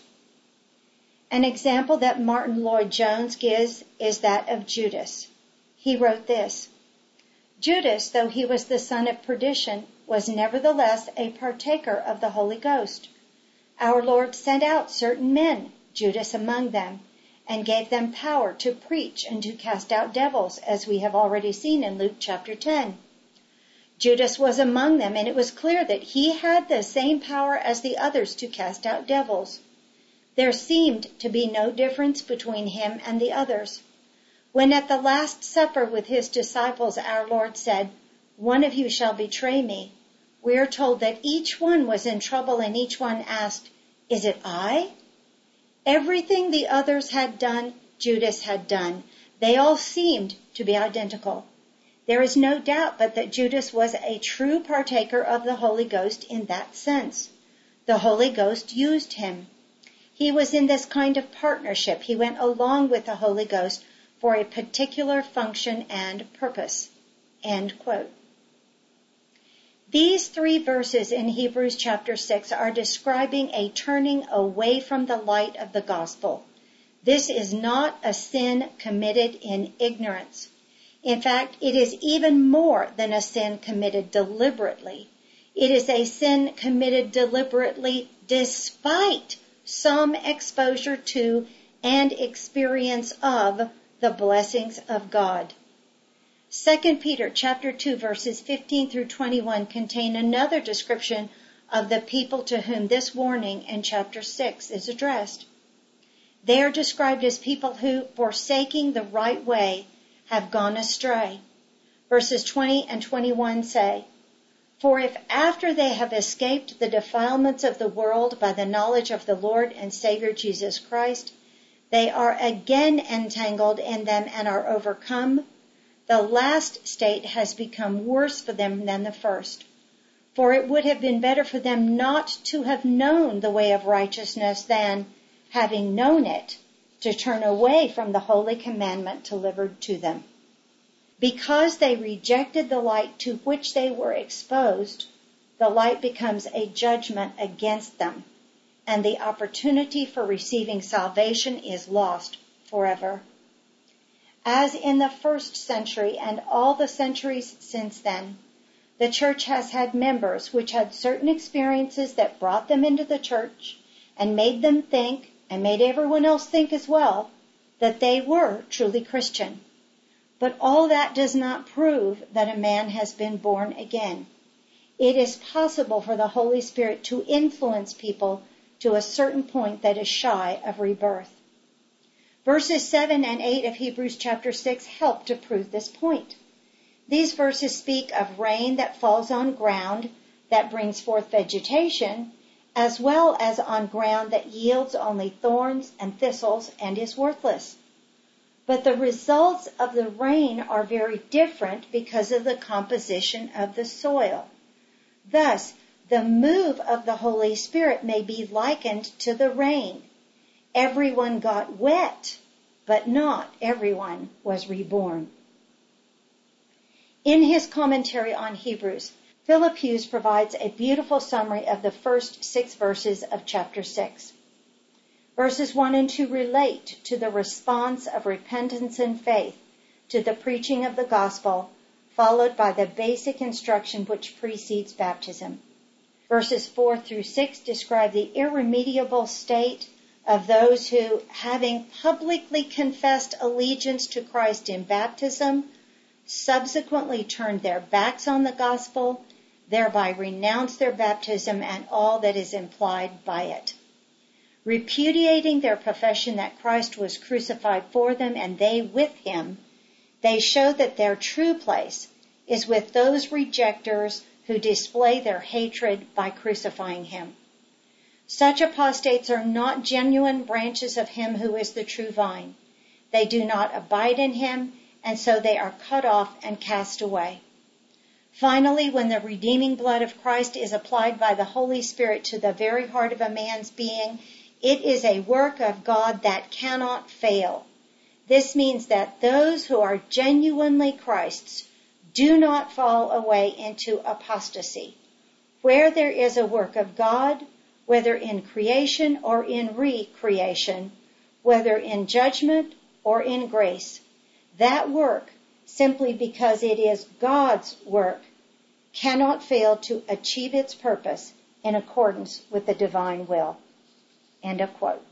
An example that Martin Lloyd-Jones gives is that of Judas. He wrote this, "Judas, though he was the son of perdition, was nevertheless a partaker of the Holy Ghost. Our Lord sent out certain men, Judas among them, and gave them power to preach and to cast out devils, as we have already seen in Luke chapter 10. Judas was among them, and it was clear that he had the same power as the others to cast out devils. There seemed to be no difference between him and the others. When at the Last Supper with his disciples our Lord said, 'One of you shall betray me,' we are told that each one was in trouble and each one asked, 'Is it I?' Everything the others had done, Judas had done. They all seemed to be identical. There is no doubt but that Judas was a true partaker of the Holy Ghost in that sense. The Holy Ghost used him. He was in this kind of partnership. He went along with the Holy Ghost for a particular function and purpose." End quote. These 3 verses in Hebrews chapter 6 are describing a turning away from the light of the gospel. This is not a sin committed in ignorance. In fact, it is even more than a sin committed deliberately. It is a sin committed deliberately despite some exposure to and experience of the blessings of God. 2 Peter chapter 2 verses 15 through 21 contain another description of the people to whom this warning in chapter 6 is addressed. They are described as people who, forsaking the right way, have gone astray. Verses 20 and 21 say, For if after they have escaped the defilements of the world by the knowledge of the Lord and Savior Jesus Christ, they are again entangled in them and are overcome, the last state has become worse for them than the first. For it would have been better for them not to have known the way of righteousness than, having known it, to turn away from the holy commandment delivered to them. Because they rejected the light to which they were exposed, the light becomes a judgment against them, and the opportunity for receiving salvation is lost forever. As in the first century and all the centuries since then, the church has had members which had certain experiences that brought them into the church and made them think, and made everyone else think as well, that they were truly Christian. But all that does not prove that a man has been born again. It is possible for the Holy Spirit to influence people to a certain point that is shy of rebirth. Verses 7 and 8 of Hebrews chapter 6 help to prove this point. These verses speak of rain that falls on ground that brings forth vegetation, as well as on ground that yields only thorns and thistles and is worthless. But the results of the rain are very different because of the composition of the soil. Thus, the move of the Holy Spirit may be likened to the rain. Everyone got wet, but not everyone was reborn. In his commentary on Hebrews, Philip Hughes provides a beautiful summary of the first 6 verses of chapter 6. Verses 1 and 2 relate to the response of repentance and faith to the preaching of the gospel, followed by the basic instruction which precedes baptism. Verses 4 through 6 describe the irremediable state of those who, having publicly confessed allegiance to Christ in baptism, subsequently turned their backs on the gospel, thereby renounced their baptism and all that is implied by it. Repudiating their profession that Christ was crucified for them and they with him, they show that their true place is with those rejectors who display their hatred by crucifying him. Such apostates are not genuine branches of him who is the true vine. They do not abide in him, and so they are cut off and cast away. Finally, when the redeeming blood of Christ is applied by the Holy Spirit to the very heart of a man's being, it is a work of God that cannot fail. This means that those who are genuinely Christ's do not fall away into apostasy. Where there is a work of God, whether in creation or in recreation, whether in judgment or in grace, that work, simply because it is God's work, cannot fail to achieve its purpose in accordance with the divine will. End of quote.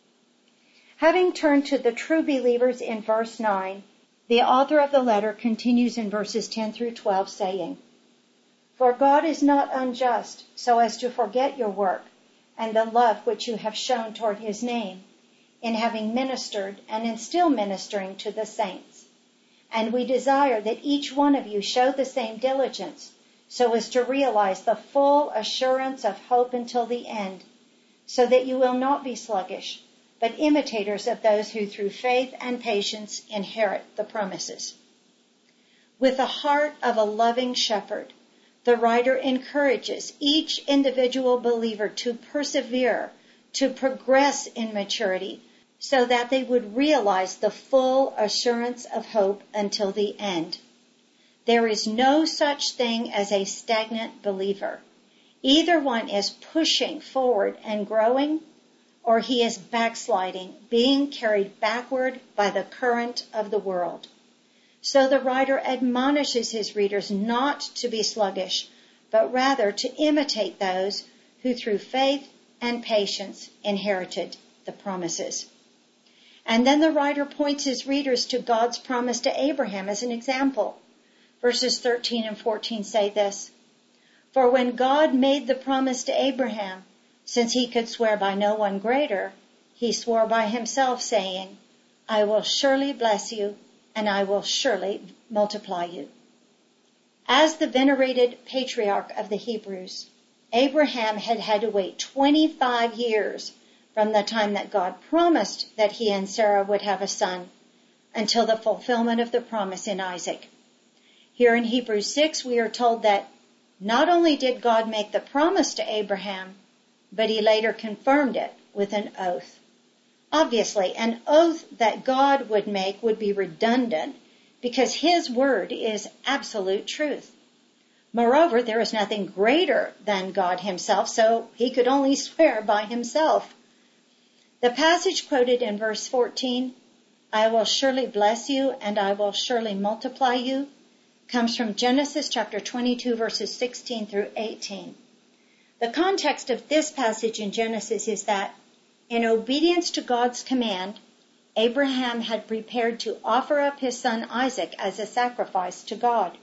Having turned to the true believers in verse 9, the author of the letter continues in verses 10 through 12 saying, "For God is not unjust so as to forget your work and the love which you have shown toward his name, in having ministered and in still ministering to the saints. And we desire that each one of you show the same diligence, so as to realize the full assurance of hope until the end, so that you will not be sluggish, but imitators of those who through faith and patience inherit the promises." With the heart of a loving shepherd, the writer encourages each individual believer to persevere, to progress in maturity, so that they would realize the full assurance of hope until the end. There is no such thing as a stagnant believer. Either one is pushing forward and growing, or he is backsliding, being carried backward by the current of the world. So the writer admonishes his readers not to be sluggish, but rather to imitate those who through faith and patience inherited the promises. And then the writer points his readers to God's promise to Abraham as an example. Verses 13 and 14 say this, "For when God made the promise to Abraham, since he could swear by no one greater, he swore by himself, saying, 'I will surely bless you, and I will surely multiply you.'" As the venerated patriarch of the Hebrews, Abraham had to wait 25 years from the time that God promised that he and Sarah would have a son until the fulfillment of the promise in Isaac. Here in Hebrews 6, we are told that not only did God make the promise to Abraham, but he later confirmed it with an oath. Obviously, an oath that God would make would be redundant because his word is absolute truth. Moreover, there is nothing greater than God himself, so he could only swear by himself. The passage quoted in verse 14, "I will surely bless you and I will surely multiply you," comes from Genesis chapter 22, verses 16 through 18. The context of this passage in Genesis is that, in obedience to God's command, Abraham had prepared to offer up his son Isaac as a sacrifice to God.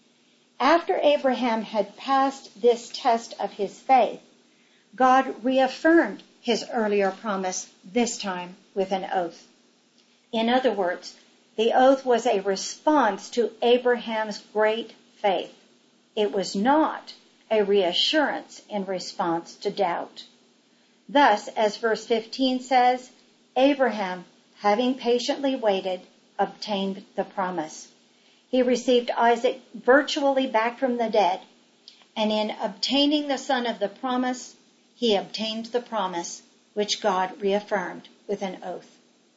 After Abraham had passed this test of his faith, God reaffirmed his earlier promise, this time with an oath. In other words, the oath was a response to Abraham's great faith. It was not a reassurance in response to doubt. Thus, as verse 15 says, Abraham, having patiently waited, obtained the promise. He received Isaac virtually back from the dead, and in obtaining the son of the promise, he obtained the promise which God reaffirmed with an oath.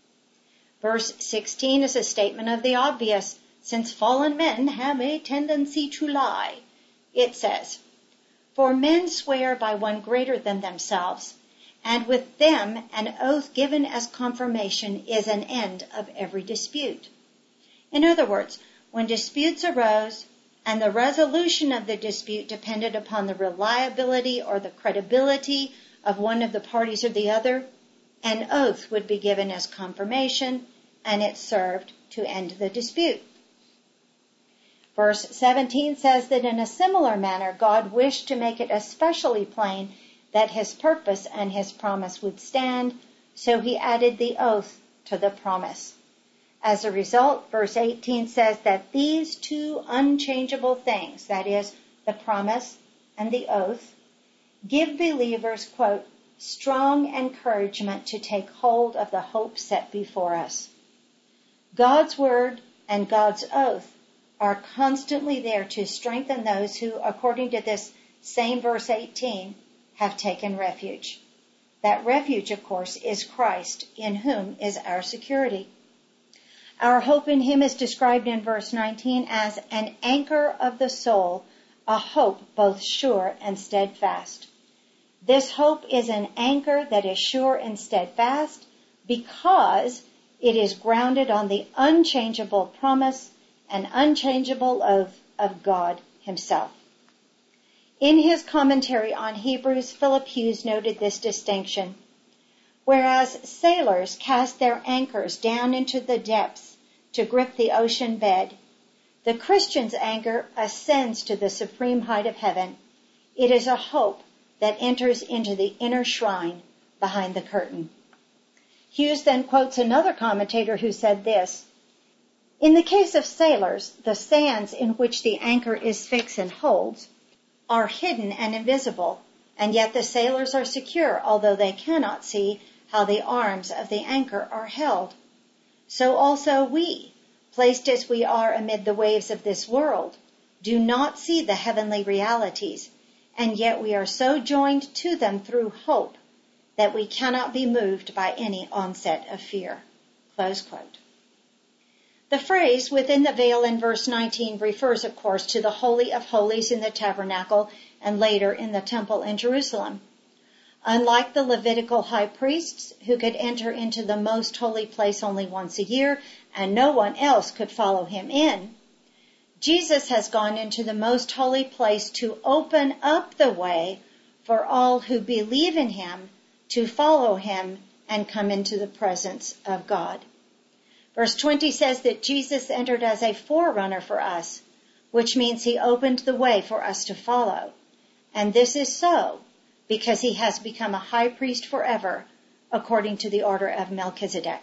Verse 16 is a statement of the obvious, since fallen men have a tendency to lie. It says, "For men swear by one greater than themselves, and with them an oath given as confirmation is an end of every dispute." In other words, when disputes arose and the resolution of the dispute depended upon the reliability or the credibility of one of the parties or the other, an oath would be given as confirmation, and it served to end the dispute. Verse 17 says that in a similar manner, God wished to make it especially plain that his purpose and his promise would stand, so he added the oath to the promise. As a result, verse 18 says that these two unchangeable things, that is, the promise and the oath, give believers, quote, strong encouragement to take hold of the hope set before us. God's word and God's oath are constantly there to strengthen those who, according to this same verse 18, have taken refuge. That refuge, of course, is Christ, in whom is our security. Our hope in him is described in verse 19 as an anchor of the soul, a hope both sure and steadfast. This hope is an anchor that is sure and steadfast because it is grounded on the unchangeable promise and unchangeable oath of God himself. In his commentary on Hebrews, Philip Hughes noted this distinction. Whereas sailors cast their anchors down into the depths to grip the ocean bed, the Christian's anchor ascends to the supreme height of heaven. It is a hope that enters into the inner shrine behind the curtain. Hughes then quotes another commentator who said this, "In the case of sailors, the sands in which the anchor is fixed and holds are hidden and invisible, and yet the sailors are secure, although they cannot see how the arms of the anchor are held. So also we, placed as we are amid the waves of this world, do not see the heavenly realities, and yet we are so joined to them through hope that we cannot be moved by any onset of fear." Close quote. The phrase within the veil in verse 19 refers, of course, to the Holy of Holies in the tabernacle and later in the temple in Jerusalem. Unlike the Levitical high priests, who could enter into the most holy place only once a year and no one else could follow him in, Jesus has gone into the most holy place to open up the way for all who believe in him to follow him and come into the presence of God. Verse 20 says that Jesus entered as a forerunner for us, which means he opened the way for us to follow. And this is so because he has become a high priest forever, according to the order of Melchizedek.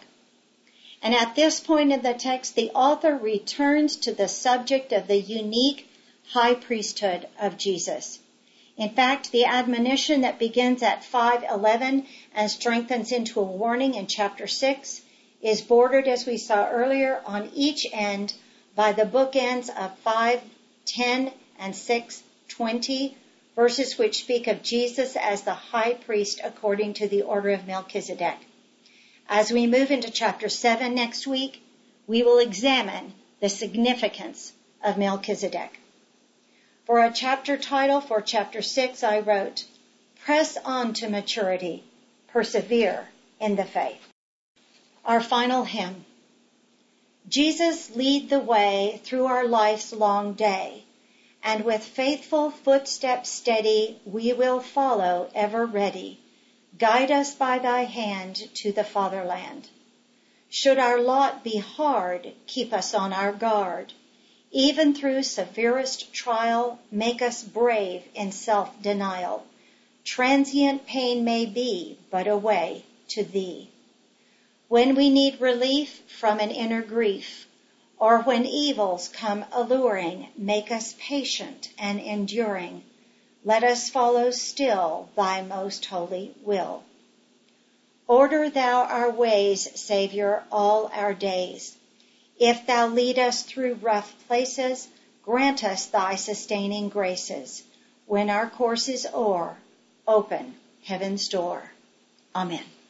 And at this point in the text, the author returns to the subject of the unique high priesthood of Jesus. In fact, the admonition that begins at 5:11 and strengthens into a warning in chapter 6 is bordered, as we saw earlier, on each end by the bookends of 5:10 and 6:20, verses which speak of Jesus as the high priest according to the order of Melchizedek. As we move into chapter 7 next week, we will examine the significance of Melchizedek. For a chapter title for chapter 6, I wrote, Press on to maturity, persevere in the faith. Our final hymn. Jesus, lead the way through our life's long day, and with faithful footsteps steady, we will follow ever ready. Guide us by thy hand to the fatherland. Should our lot be hard, keep us on our guard. Even through severest trial, make us brave in self-denial. Transient pain may be, but a way to thee. When we need relief from an inner grief, or when evils come alluring, make us patient and enduring. Let us follow still thy most holy will. Order thou our ways, Savior, all our days. If thou lead us through rough places, grant us thy sustaining graces. When our course is o'er, open heaven's door. Amen.